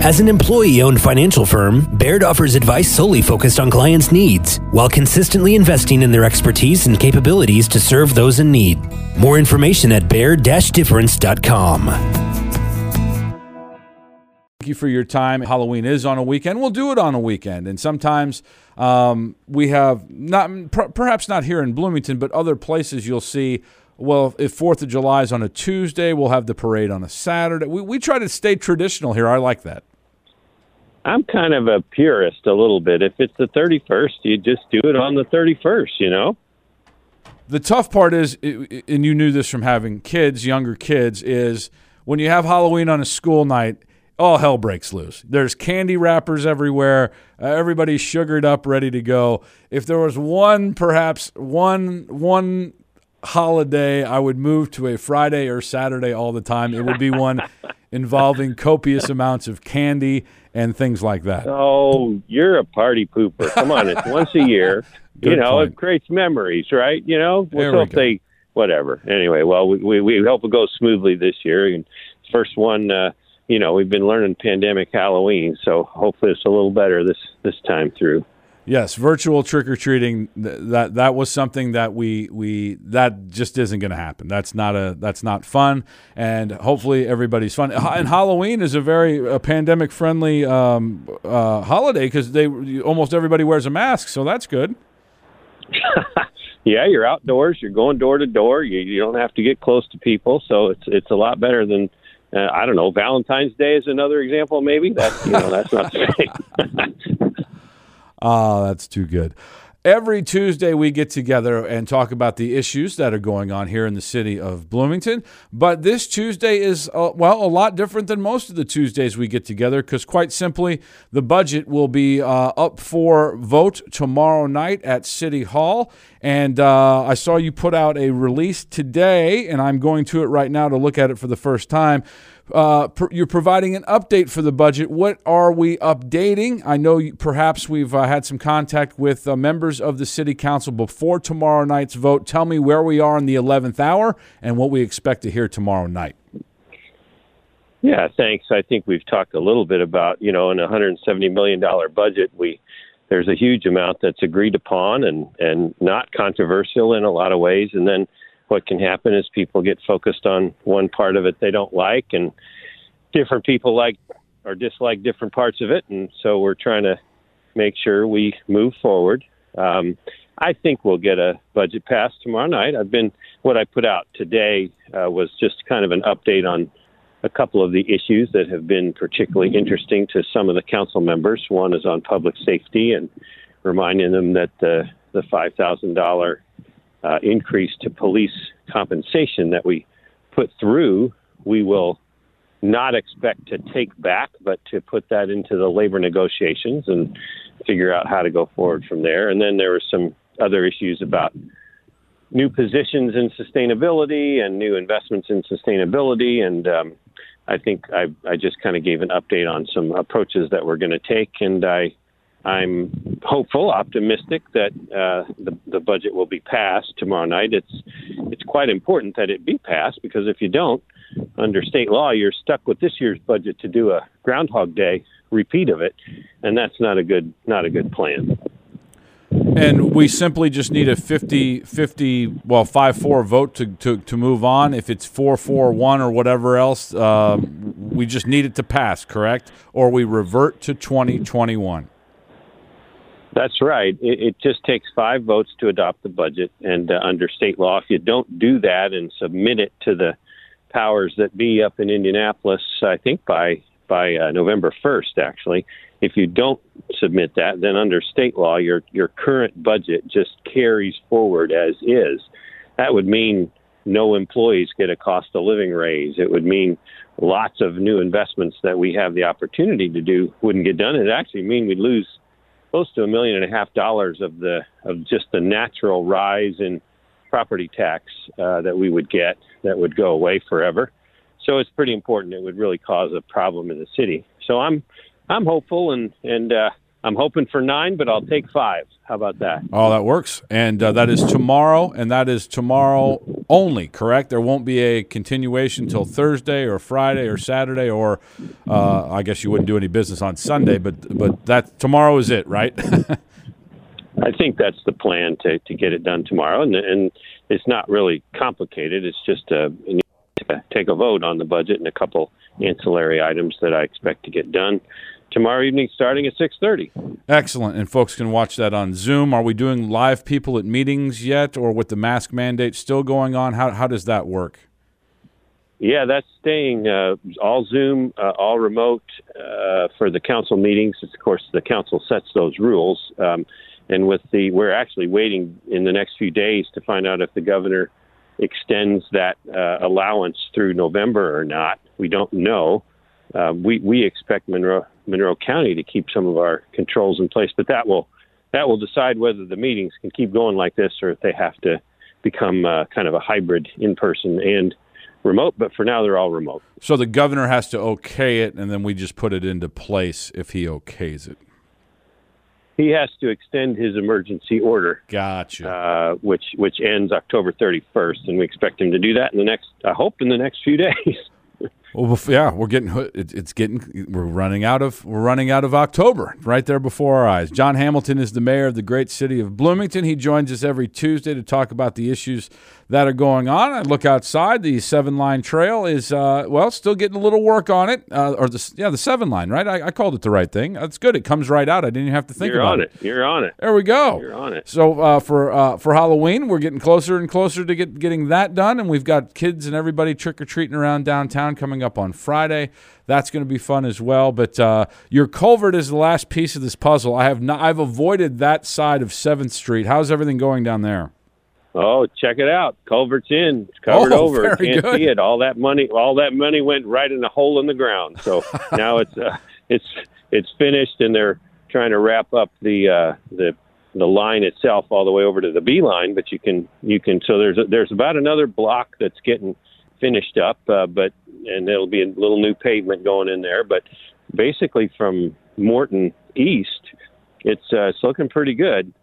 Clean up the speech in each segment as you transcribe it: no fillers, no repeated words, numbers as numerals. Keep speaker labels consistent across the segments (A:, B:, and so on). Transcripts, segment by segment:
A: As an employee-owned financial firm, Baird offers advice solely focused on clients' needs, while consistently investing in their expertise and capabilities to serve those in need. More information at baird-difference.com.
B: Thank you for your time. Halloween is on a weekend. We'll do it on a weekend. And sometimes we have, perhaps not here in Bloomington, but other places you'll see, well, if 4th of July is on a Tuesday, we'll have the parade on a Saturday. We try to stay traditional here. I like that.
C: I'm kind of a purist a little bit. If it's the 31st, you just do it on the 31st, you know?
B: The tough part is, and you knew this from having kids, younger kids, is when you have Halloween on a school night, all hell breaks loose. There's candy wrappers everywhere. Everybody's sugared up, ready to go. If there was one holiday I would move to a Friday or Saturday all the time, it would be one involving copious amounts of candy and things like that.
C: Oh, you're a party pooper. Come on, it's once a year.
B: Good point.
C: It creates memories, right? We'll
B: we go.
C: whatever. Anyway, well, we hope it goes smoothly this year. And first one, we've been learning pandemic Halloween, so hopefully it's a little better this time through.
B: Yes, virtual trick-or-treating, that was something that that just isn't going to happen. That's not fun, and hopefully everybody's fun. And Halloween is a very pandemic-friendly holiday because almost everybody wears a mask, so that's good.
C: Yeah, you're outdoors. You're going door to door. You don't have to get close to people, so it's a lot better than I don't know. Valentine's Day is another example, maybe. That's not the same.
B: Oh, that's too good. Every Tuesday we get together and talk about the issues that are going on here in the city of Bloomington. But this Tuesday is, a lot different than most of the Tuesdays we get together because, quite simply, the budget will be up for vote tomorrow night at City Hall. And I saw you put out a release today, and I'm going to it right now to look at it for the first time. You're providing an update for the budget. What are we updating? I know perhaps we've had some contact with members of the city council before tomorrow night's vote. Tell me where we are in the 11th hour and what we expect to hear tomorrow night.
C: Yeah, thanks. I think we've talked a little bit about, in a $170 million budget, there's a huge amount that's agreed upon and not controversial in a lot of ways. And then what can happen is people get focused on one part of it they don't like, and different people like or dislike different parts of it. And so we're trying to make sure we move forward. I think we'll get a budget passed tomorrow night. What I put out today was just kind of an update on a couple of the issues that have been particularly interesting to some of the council members. One is on public safety and reminding them that the $5,000 increase to police compensation that we put through, we will not expect to take back, but to put that into the labor negotiations and figure out how to go forward from there. And then there were some other issues about new positions in sustainability and new investments in sustainability. And I think I just kind of gave an update on some approaches that we're going to take. And I'm hopeful, optimistic that the budget will be passed tomorrow night. It's quite important that it be passed, because if you don't, under state law, you're stuck with this year's budget to do a Groundhog Day repeat of it, and that's not a good plan.
B: And we simply just need a 5-4 vote to move on. If it's 4-4-1 or whatever else, we just need it to pass, correct? Or we revert to 2021.
C: That's right. It just takes 5 votes to adopt the budget. And under state law, if you don't do that and submit it to the powers that be up in Indianapolis, I think by November 1st, actually, if you don't submit that, then under state law, your current budget just carries forward as is. That would mean no employees get a cost of living raise. It would mean lots of new investments that we have the opportunity to do wouldn't get done. It actually mean we'd lose close to $1.5 million of just the natural rise in property tax that we would get that would go away forever. So it's pretty important. It would really cause a problem in the city. So I'm hopeful and I'm hoping for 9, but I'll take 5. How about that?
B: Oh, that works. And that is tomorrow, and that is tomorrow only, correct? There won't be a continuation till Thursday or Friday or Saturday, or I guess you wouldn't do any business on Sunday, but that tomorrow is it, right?
C: I think that's the plan to get it done tomorrow, and it's not really complicated. It's just take a vote on the budget and a couple ancillary items that I expect to get done tomorrow evening starting at 6:30.
B: Excellent. And folks can watch that on Zoom. Are we doing live people at meetings yet, or with the mask mandate still going on? How does that work?
C: Yeah, that's staying all Zoom, all remote for the council meetings. Of course, the council sets those rules. And we're actually waiting in the next few days to find out if the governor extends that allowance through November or not. We don't know. We expect Monroe County to keep some of our controls in place, but that will decide whether the meetings can keep going like this or if they have to become kind of a hybrid in-person and remote. But for now, they're all remote.
B: So the governor has to okay it, and then we just put it into place if he okays it.
C: He has to extend his emergency order.
B: Gotcha.
C: Which ends October 31st, and we expect him to do that in the next few days.
B: Well, yeah, we're running out of October right there before our eyes. John Hamilton is the mayor of the great city of Bloomington. He joins us every Tuesday to talk about the issues that are going on. I look outside. The 7-line trail is still getting a little work on it. The 7-line, right? I called it the right thing. That's good. It comes right out. I didn't even have to think about it.
C: You're on it.
B: There we go.
C: You're on it.
B: So for Halloween, we're getting closer and closer to getting that done, and we've got kids and everybody trick or treating around downtown coming up on Friday. That's going to be fun as well. But your culvert is the last piece of this puzzle. I've avoided that side of 7th Street. How's everything going down there?
C: Oh, check it out. Culvert's in. It's covered over.
B: Very
C: Can't
B: good.
C: see it. All that money went right in a hole in the ground. So now it's finished, and they're trying to wrap up the line itself all the way over to the B line. But you can. So there's about another block that's getting finished up, and there'll be a little new pavement going in there. But basically, from Morton east, it's looking pretty good.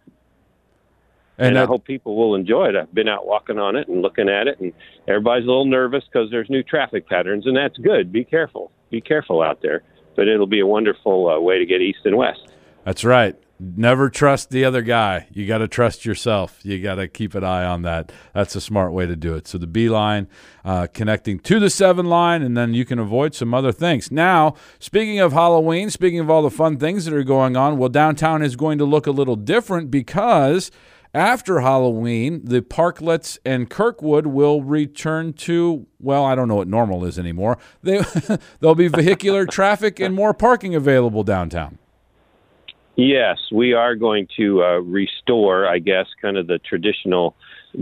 C: And I hope people will enjoy it. I've been out walking on it and looking at it, and everybody's a little nervous because there's new traffic patterns, and that's good. Be careful. Be careful out there. But it'll be a wonderful way to get east and west.
B: That's right. Never trust the other guy. You got to trust yourself. You got to keep an eye on that. That's a smart way to do it. So the B line connecting to the 7 line, and then you can avoid some other things. Now, speaking of Halloween, speaking of all the fun things that are going on, well, downtown is going to look a little different because after Halloween, the parklets and Kirkwood will return to, well, I don't know what normal is anymore. There'll be vehicular traffic and more parking available downtown.
C: Yes, we are going to restore, I guess, kind of the traditional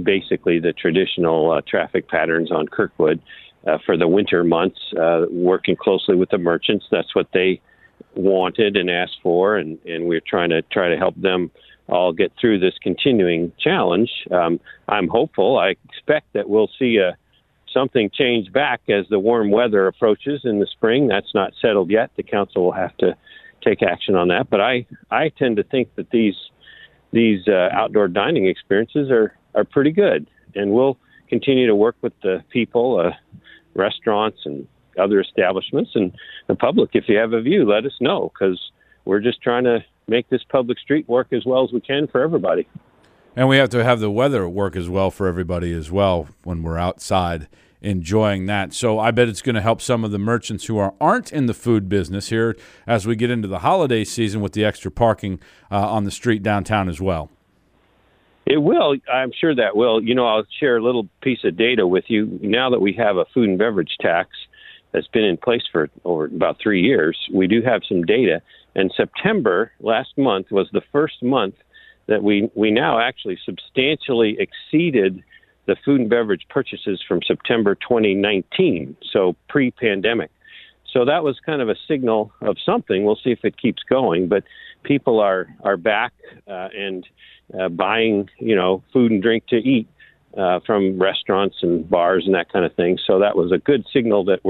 C: traffic patterns on Kirkwood for the winter months, working closely with the merchants. That's what they wanted and asked for, and we're trying to help them all get through this continuing challenge. I'm hopeful. I expect that we'll see something change back as the warm weather approaches in the spring. That's not settled yet. The council will have to take action on that. But I tend to think that these outdoor dining experiences are pretty good, and we'll continue to work with the people, restaurants and other establishments, and the public. If you have a view, let us know, because we're just trying to make this public street work as well as we can for everybody.
B: And we have to have the weather work as well for everybody as well when we're outside enjoying that. So I bet it's going to help some of the merchants who aren't in the food business here as we get into the holiday season with the extra parking on the street downtown as well.
C: It will. I'm sure that will. I'll share a little piece of data with you. Now that we have a food and beverage tax that's been in place for over about 3 years, we do have some data. And September last month was the first month that we now actually substantially exceeded the food and beverage purchases from September 2019, so pre-pandemic. So that was kind of a signal of something. We'll see if it keeps going, but people are back and buying, food and drink to eat from restaurants and bars and that kind of thing. So that was a good signal that we're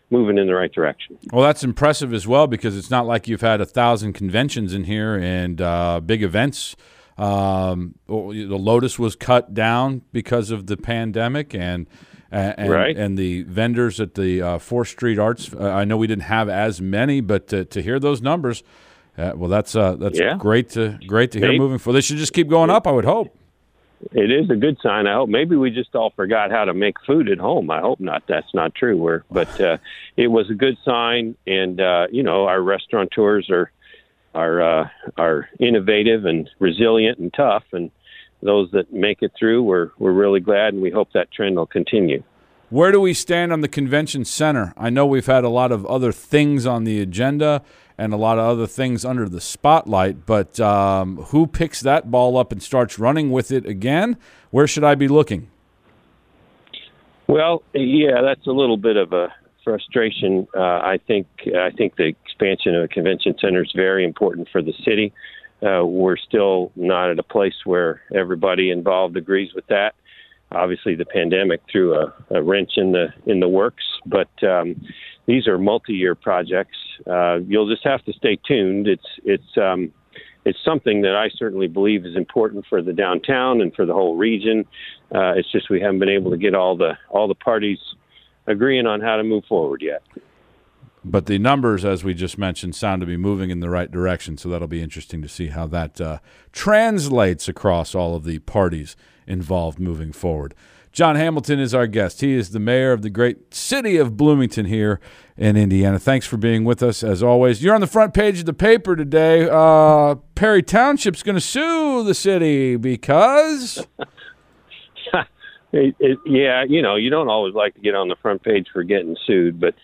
C: moving in the right direction.
B: Well, that's impressive as well, because it's not like you've had 1,000 conventions in here and big events. The Lotus was cut down because of the pandemic, and
C: right.
B: and the vendors at the 4th Street Arts. I know we didn't have as many, but to hear those numbers, well, that's great to hear moving forward. They should just keep going up, I would hope.
C: It is a good sign. I hope maybe we just all forgot how to make food at home. I hope not. That's not true. But it was a good sign, and our restaurateurs are innovative and resilient and tough, and those that make it through, we're really glad, and we hope that trend will continue.
B: Where do we stand on the convention center? I know we've had a lot of other things on the agenda and a lot of other things under the spotlight, but who picks that ball up and starts running with it again? Where should I be looking?
C: Well, yeah, that's a little bit of a frustration. I think the expansion of a convention center is very important for the city. We're still not at a place where everybody involved agrees with that. Obviously, the pandemic threw a wrench in the works, but these are multi-year projects. You'll just have to stay tuned. It's something that I certainly believe is important for the downtown and for the whole region. It's just we haven't been able to get all the parties agreeing on how to move forward yet.
B: But the numbers, as we just mentioned, sound to be moving in the right direction, so that'll be interesting to see how that translates across all of the parties involved moving forward. John Hamilton is our guest. He is the mayor of the great city of Bloomington here in Indiana. Thanks for being with us, as always. You're on the front page of the paper today. Perry Township's going to sue the city because...
C: Yeah, you don't always like to get on the front page for getting sued, but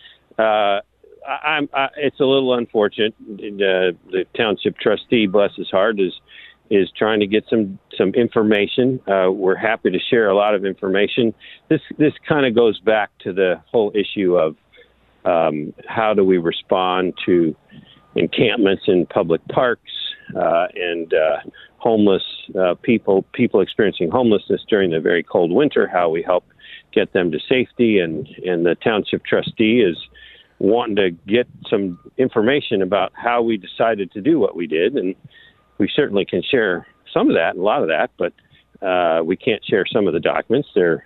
C: it's a little unfortunate. The township trustee, bless his heart, is trying to get some information. We're happy to share a lot of information. This kind of goes back to the whole issue of how do we respond to encampments in public parks and homeless people experiencing homelessness during the very cold winter, how we help get them to safety. And the township trustee is wanting to get some information about how we decided to do what we did. And we certainly can share some of that and a lot of that, but we can't share some of the documents. They're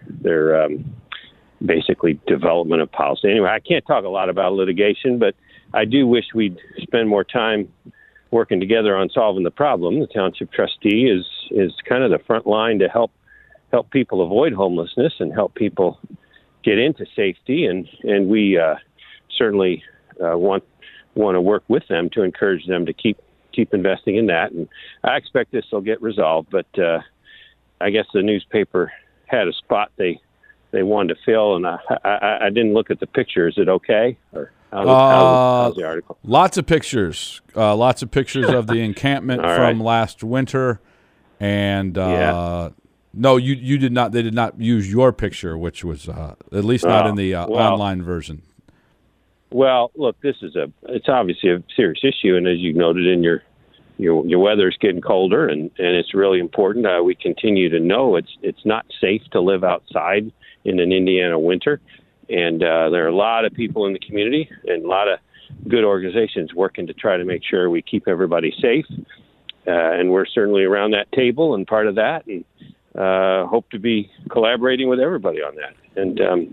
C: basically development of policy. Anyway, I can't talk a lot about litigation, but I do wish we'd spend more time working together on solving the problem. The township trustee is kind of the front line to help people avoid homelessness and help people get into safety, and we certainly want to work with them to encourage them to keep investing in that. And I expect this will get resolved, but I guess the newspaper had a spot they wanted to fill, and I didn't look at the picture. Is it okay? Or how's the article?
B: Lots of pictures of the encampment from last winter, and no, you did not. They did not use your picture, which was at least not in the online version.
C: Well, look, it's obviously a serious issue, and as you noted in your weather's getting colder, and it's really important. We continue to know it's not safe to live outside in an Indiana winter, and there are a lot of people in the community and a lot of good organizations working to try to make sure we keep everybody safe, and we're certainly around that table and part of that, and hope to be collaborating with everybody on that. And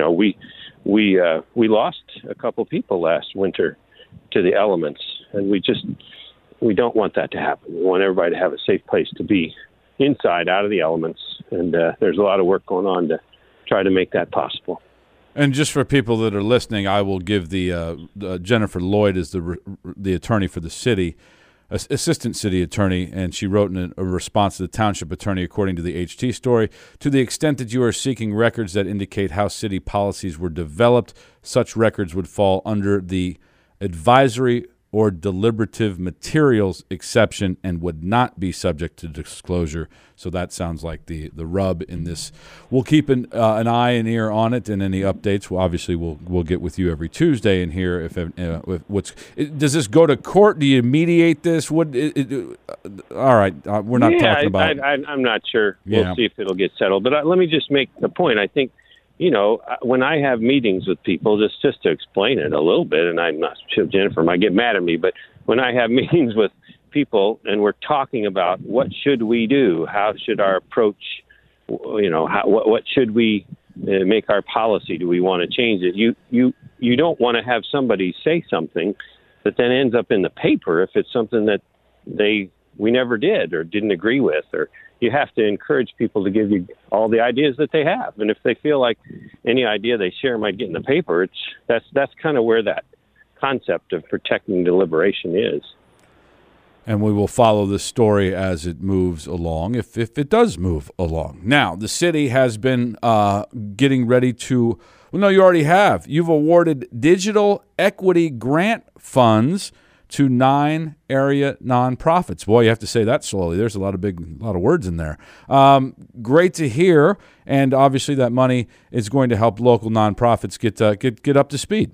C: we lost a couple people last winter to the elements, and we don't want that to happen. We want everybody to have a safe place to be inside, out of the elements, and there's a lot of work going on to try to make that possible.
B: And just for people that are listening, I will give the Jennifer Lloyd is the attorney for the city, assistant city attorney, and she wrote in a response to the township attorney, according to the HT story, to the extent that you are seeking records that indicate how city policies were developed, such records would fall under the advisory or deliberative materials exception and would not be subject to disclosure. So that sounds like the rub in this. We'll keep an eye and ear on it, and any updates, we'll get with you every Tuesday and hear if does this go to court? Do you mediate this? All right, we're not talking about.
C: I'm not sure. We'll see if it'll get settled. But let me just make the point. I think when I have meetings with people, just to explain it a little bit, and I'm not sure Jennifer might get mad at me, but when I have meetings with people and we're talking about what should we do, how should our approach, what should we make our policy? Do we want to change it? You don't want to have somebody say something that then ends up in the paper if it's something that we never did or didn't agree with, or you have to encourage people to give you all the ideas that they have. And if they feel like any idea they share might get in the paper, that's kind of where that concept of protecting deliberation is.
B: And we will follow this story as it moves along, if it does move along. Now, the city has been getting ready to, well, no, you already have. You've awarded digital equity grant funds to 9 area nonprofits. Boy, you have to say that slowly. There's a lot of words in there. Great to hear, and obviously that money is going to help local nonprofits get up to speed.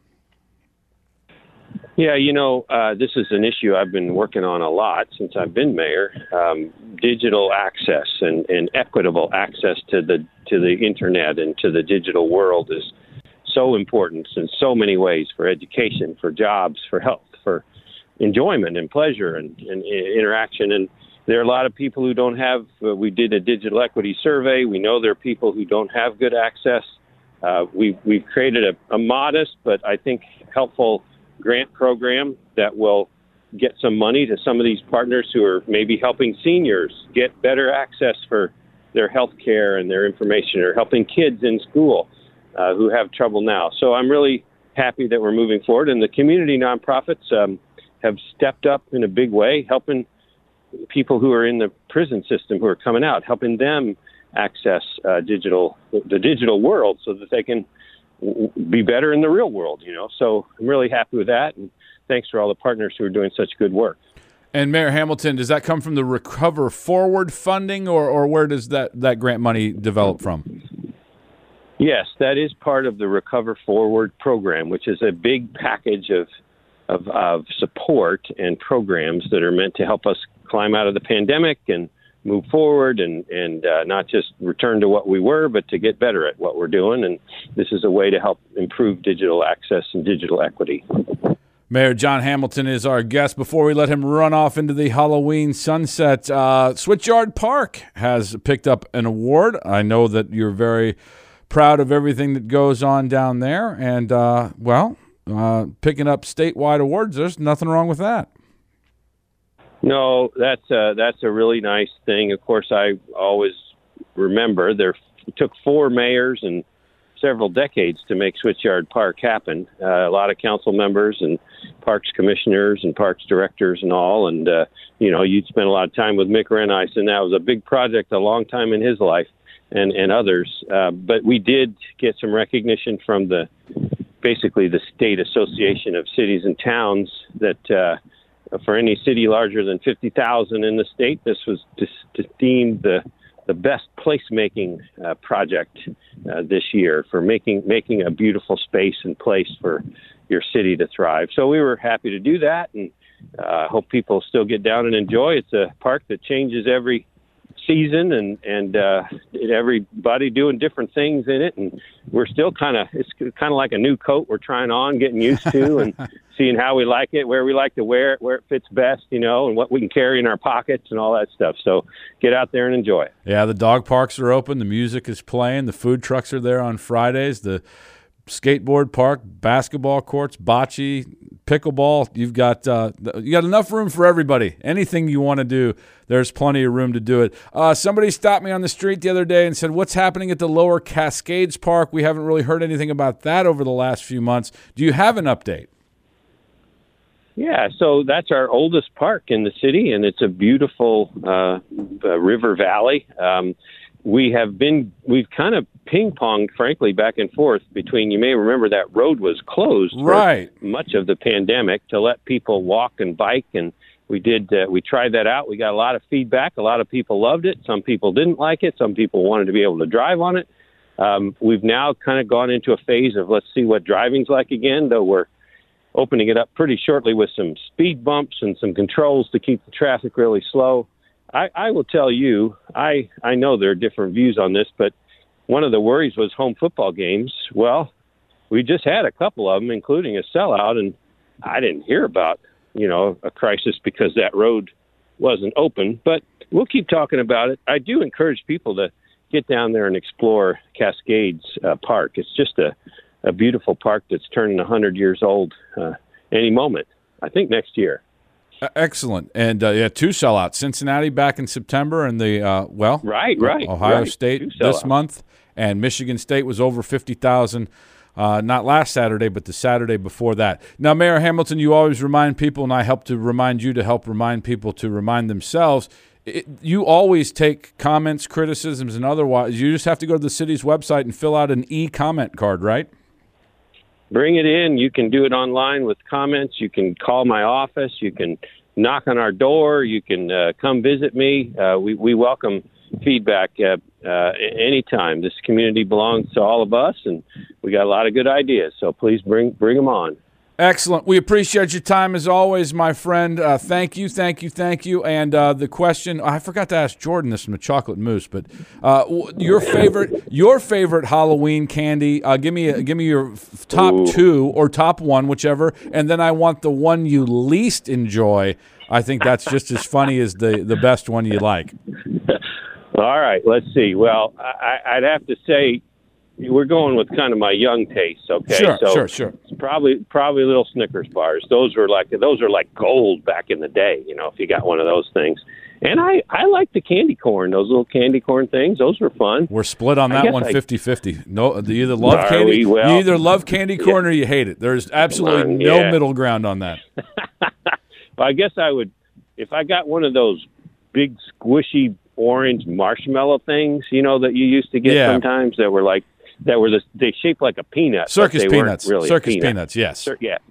C: Yeah, this is an issue I've been working on a lot since I've been mayor. Digital access and equitable access to the internet and to the digital world is so important in so many ways, for education, for jobs, for health, for enjoyment and pleasure and interaction. And there are a lot of people who don't have, we did a digital equity survey. We know there are people who don't have good access. We've created a modest, but I think helpful grant program that will get some money to some of these partners who are maybe helping seniors get better access for their health care and their information, or helping kids in school who have trouble now. So I'm really happy that we're moving forward, and the community nonprofits have stepped up in a big way, helping people who are in the prison system who are coming out, helping them access the digital world so that they can be better in the real world, So I'm really happy with that, and thanks for all the partners who are doing such good work.
B: And Mayor Hamilton, does that come from the Recover Forward funding, or where does that grant money develop from?
C: Yes, that is part of the Recover Forward program, which is a big package of support and programs that are meant to help us climb out of the pandemic and move forward and not just return to what we were, but to get better at what we're doing. And this is a way to help improve digital access and digital equity.
B: Mayor John Hamilton is our guest. Before we let him run off into the Halloween sunset, Switchyard Park has picked up an award. I know that you're very proud of everything that goes on down there. And, picking up statewide awards, there's nothing wrong with that.
C: No, that's a really nice thing. Of course, I always remember it took 4 mayors and several decades to make Switchyard Park happen. A lot of council members and parks commissioners and parks directors and all. And, you'd spent a lot of time with Mick Renice, and that was a big project, a long time in his life and others. But we did get some recognition from basically the State Association of Cities and Towns that for any city larger than 50,000 in the state, this was deemed the best placemaking project this year for making a beautiful space and place for your city to thrive. So we were happy to do that, and hope people still get down and enjoy. It's a park that changes every season, and everybody doing different things in it, and we're still it's kind of like a new coat we're trying on, getting used to, and seeing how we like it, where we like to wear it, where it fits best, and what we can carry in our pockets and all that stuff. So get out there and enjoy it.
B: Yeah, the dog parks are open, the music is playing, the food trucks are there on Fridays, the skateboard park, basketball courts, bocce, pickleball. You got enough room for everybody. Anything you want to do, there's plenty of room to do it. Somebody stopped me on the street the other day and said, "What's happening at the Lower Cascades Park? We haven't really heard anything about that over the last few months." Do you have an update?
C: Yeah, so that's our oldest park in the city, and it's a beautiful river valley. We've kind of ping-ponged, frankly, back and forth between, you may remember that road was closed for much of the pandemic to let people walk and bike, and we tried that out. We got a lot of feedback. A lot of people loved it. Some people didn't like it. Some people wanted to be able to drive on it. We've now kind of gone into a phase of let's see what driving's like again, though we're opening it up pretty shortly with some speed bumps and some controls to keep the traffic really slow. I will tell you, I know there are different views on this, but one of the worries was home football games. Well, we just had a couple of them, including a sellout, and I didn't hear about, a crisis because that road wasn't open. But we'll keep talking about it. I do encourage people to get down there and explore Cascades Park. It's just a beautiful park that's turning 100 years old any moment, I think next year.
B: Excellent. And, 2 sellouts. Cincinnati back in September and the, Ohio State this month. And Michigan State was over 50,000, not last Saturday, but the Saturday before that. Now, Mayor Hamilton, you always remind people, and I help to remind you to help remind people to remind themselves. You always take comments, criticisms, and otherwise. You just have to go to the city's website and fill out an e-comment card, right?
C: Bring it in. You can do it online with comments. You can call my office. You can knock on our door. You can come visit me. We welcome feedback anytime. This community belongs to all of us, and we got a lot of good ideas. So please bring them on.
B: Excellent. We appreciate your time as always, my friend. Thank you. And the question, I forgot to ask Jordan this from the Chocolate Mousse, but your favorite Halloween candy. Give me your top 2 or top 1, whichever, and then I want the one you least enjoy. I think that's just as funny as the best one you like.
C: All right, let's see. Well, I'd have to say, we're going with kind of my young taste, okay?
B: Sure.
C: It's probably little Snickers bars. Those are like gold back in the day, if you got one of those things. And I like the candy corn, those little candy corn things. Those were fun. We're
B: split on that one, 50-50. No, you either love candy, you either love candy corn or you hate it. There's absolutely no middle ground on that.
C: Well, I guess I would, if I got one of those big squishy orange marshmallow things, that you used to get sometimes that were they shaped like a peanut.
B: Circus peanuts.
C: Really
B: Circus peanuts, yes.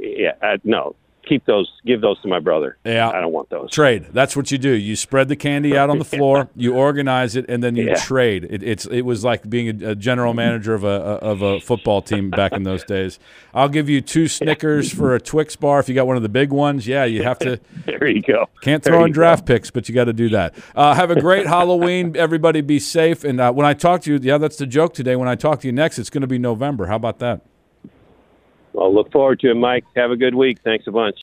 C: No. Give those to my brother.
B: Yeah.
C: I don't want those.
B: Trade. That's what you do. You spread the candy out on the floor, you organize it, and then you trade. It was like being a general manager of a football team back in those days. I'll give you 2 Snickers for a Twix bar if you got one of the big ones. Yeah, you have to.
C: There you go.
B: Can't throw in draft picks, but you got to do that. Have a great Halloween. Everybody be safe. And when I talk to you, that's the joke today. When I talk to you next, it's going to be November. How about that?
C: I'll look forward to it, Mike. Have a good week. Thanks a bunch.